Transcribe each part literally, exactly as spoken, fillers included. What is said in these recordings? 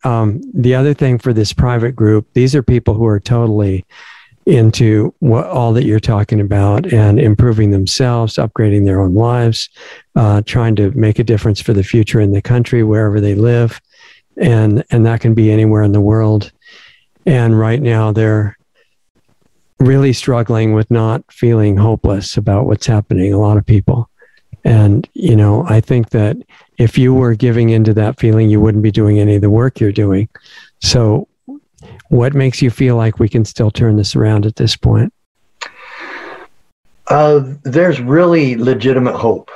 um, the other thing for this private group, these are people who are totally into what all that you're talking about and improving themselves, upgrading their own lives, uh, trying to make a difference for the future in the country, wherever they live. And, and that can be anywhere in the world. And right now they're really struggling with not feeling hopeless about what's happening, a lot of people. And, you know, I think that if you were giving into that feeling, you wouldn't be doing any of the work you're doing. So what makes you feel like we can still turn this around at this point? Uh, there's really legitimate hope.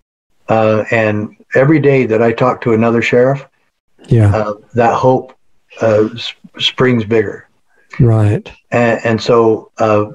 Uh, and every day that I talk to another sheriff, yeah, uh, that hope uh, sp- springs bigger. Right. And, and so uh,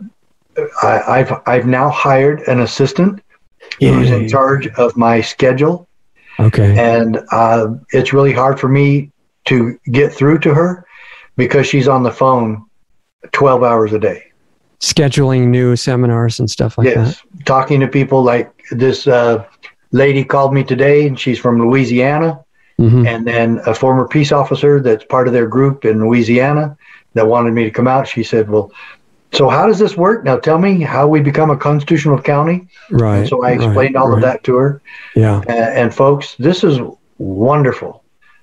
I, I've I've now hired an assistant Yay. who's in charge of my schedule. Okay. And uh, it's really hard for me to get through to her because she's on the phone twelve hours a day. Scheduling new seminars and stuff like yes. that. Yes, talking to people like this uh, lady called me today, and she's from Louisiana. Mm-hmm. And then a former peace officer that's part of their group in Louisiana that wanted me to come out. She said, well, so how does this work? Now tell me how we become a constitutional county. Right. And so I explained right, all right. of that to her. Yeah. And, and folks, this is wonderful.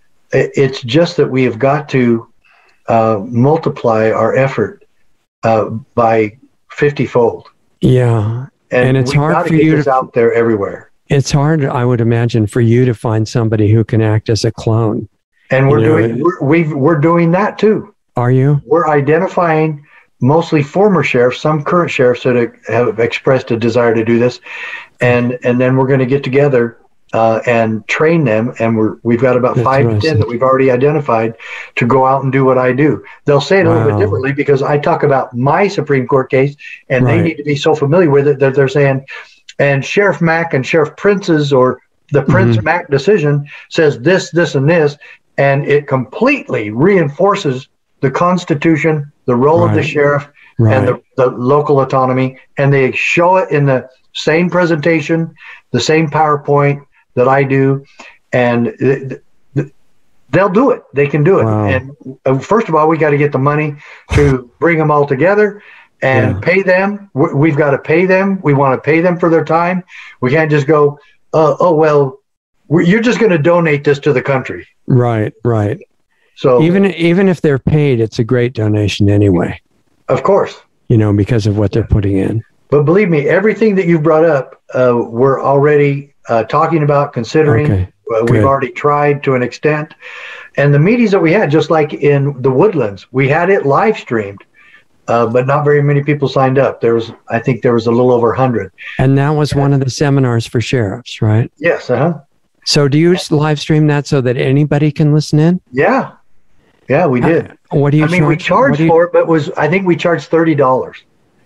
It's just that we have got to uh, multiply our effort uh, by fifty-fold. Yeah. And, and it's we've hard got to for get you this to out there everywhere. It's hard, I would imagine, for you to find somebody who can act as a clone. And we're you know, doing we're, we've, we're doing that too. Are you? We're identifying mostly former sheriffs, some current sheriffs that have expressed a desire to do this, and and then we're going to get together uh, and train them. And we're we've got about That's five to ten that we've already identified to go out and do what I do. They'll say it a wow. little bit differently because I talk about my Supreme Court case, and right. they need to be so familiar with it that they're saying, and Sheriff Mack and Sheriff Prince's or the Prince mm-hmm. Mack decision says this, this, and this, and it completely reinforces the Constitution, the role right. of the sheriff, right. and the, the local autonomy, and they show it in the same presentation, the same PowerPoint that I do, and th- th- they'll do it. They can do it. Wow. And uh, first of all, we got to get the money to bring them all together and yeah. pay them. We've got to pay them. We want to pay them for their time. We can't just go, uh, oh, well, we're, you're just going to donate this to the country. Right, right. So even even if they're paid, it's a great donation anyway. Of course. You know, because of what they're putting in. But believe me, everything that you've brought up, uh, we're already uh, talking about, considering. Okay. Uh, we've already tried to an extent. And the meetings that we had, just like in the Woodlands, we had it live streamed. Uh, but not very many people signed up. There was, I think there was a little over one hundred. And that was one of the seminars for sheriffs, right? Yes, uh-huh. So do you live stream that so that anybody can listen in? Yeah. Yeah, we did. Uh, what do you I mean, charge? we charged you, for it, but was I think we charged thirty dollars.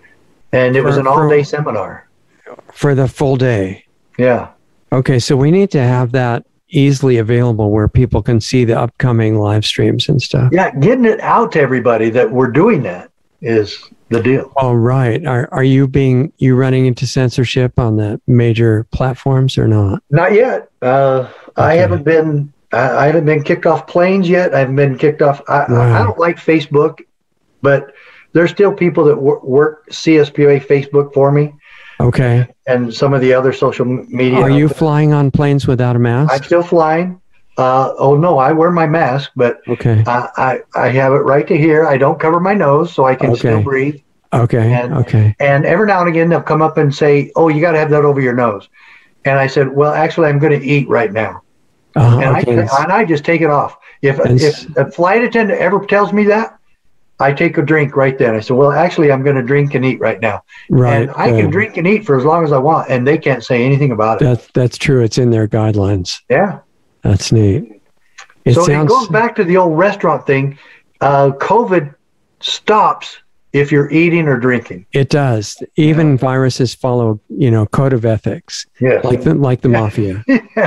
And it for, was an all-day seminar. For the full day? Yeah. Okay, so we need to have that easily available where people can see the upcoming live streams and stuff. Yeah, getting it out to everybody that we're doing that is the deal. All right. Are are you being you running into censorship on the major platforms or not? Not yet. Uh, okay. I haven't been. I, I haven't been kicked off planes yet. I haven't been kicked off. I, wow. I, I don't like Facebook, but there's still people that wor- work C S P A Facebook for me. Okay. And some of the other social media. Are you flying on planes without a mask? I'm still flying. Uh, oh, no, I wear my mask, but okay. I, I, I have it right to here. I don't cover my nose, so I can okay. still breathe. Okay, and, okay. And every now and again, they'll come up and say, oh, you got to have that over your nose. And I said, well, actually, I'm going to eat right now. Uh, and, okay. I, and I just take it off. If, if a flight attendant ever tells me that, I take a drink right then. I said, well, actually, I'm going to drink and eat right now. Right. And I good. can drink and eat for as long as I want, and they can't say anything about it. That's, that's true. It's in their guidelines. Yeah. That's neat. It so sounds... it goes back to the old restaurant thing. Uh, COVID stops if you're eating or drinking. It does. Even yeah. viruses follow, you know, code of ethics. Yes. Like the, like the mafia.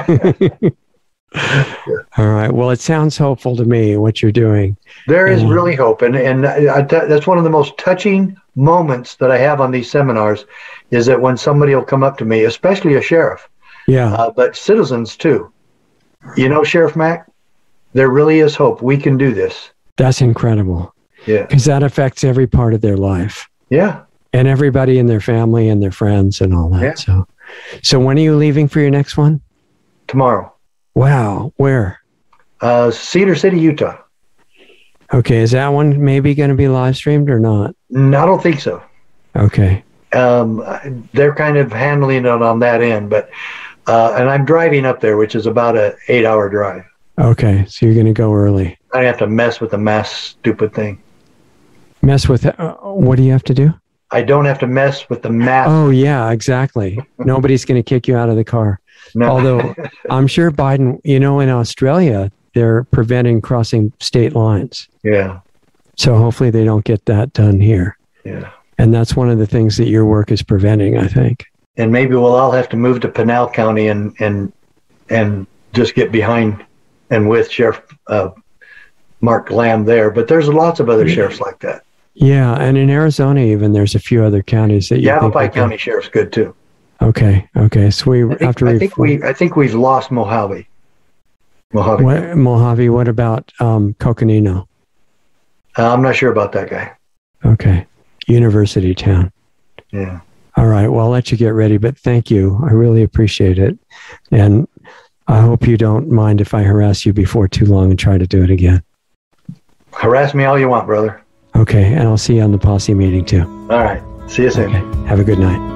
All right. Well, it sounds hopeful to me, what you're doing. There is yeah. really hope. And, and I, that's one of the most touching moments that I have on these seminars is that when somebody will come up to me, especially a sheriff, yeah, uh, but citizens too. You know, Sheriff Mack? There really is hope. We can do this. That's incredible. Yeah. Because that affects every part of their life. Yeah. And everybody in their family and their friends and all that. Yeah. So, so when are you leaving for your next one? Tomorrow. Wow. Where? Uh, Cedar City, Utah. Okay. Is that one maybe going to be live streamed or not? No, I don't think so. Okay. Um, they're kind of handling it on that end, but, uh, and I'm driving up there, which is about a eight hour drive. Okay. So you're going to go early. I have to mess with the mass stupid thing. Mess with, uh, what do you have to do? I don't have to mess with the mass. Oh, yeah, exactly. Nobody's going to kick you out of the car. No. Although I'm sure Biden, you know, in Australia, they're preventing crossing state lines. Yeah. So hopefully they don't get that done here. Yeah. And that's one of the things that your work is preventing, I think. And maybe we'll all have to move to Pinal County and, and, and just get behind and with Sheriff uh, Mark Lamb there. But there's lots of other sheriffs like that. Yeah, and in Arizona even, there's a few other counties that you Yavapai think County Sheriff's good too. Okay, okay. So we I think, have to. I think we I think we've lost Mojave. Mojave. What, Mojave. What about um, Coconino? Uh, I'm not sure about that guy. Okay, University Town. Yeah. All right. Well, I'll let you get ready, but thank you. I really appreciate it, and I hope you don't mind if I harass you before too long and try to do it again. Harass me all you want, brother. Okay, and I'll see you on the posse meeting too. All right. See you soon. Okay. Have a good night.